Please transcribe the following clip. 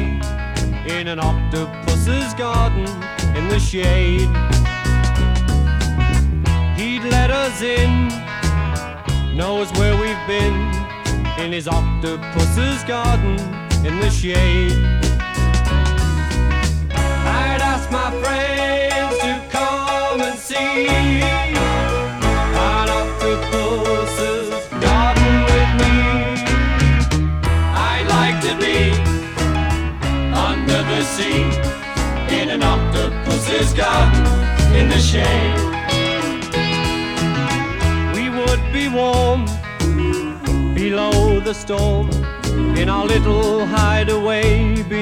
in an octopus's garden in the shade. He'd let us in, knows where we've been, in his octopus's garden in the shade. I'd ask my friends to come and see an octopus's garden with me. I'd like to be under the sea in an octopus's garden in the shade. We would be warm below the storm in our little hideaway.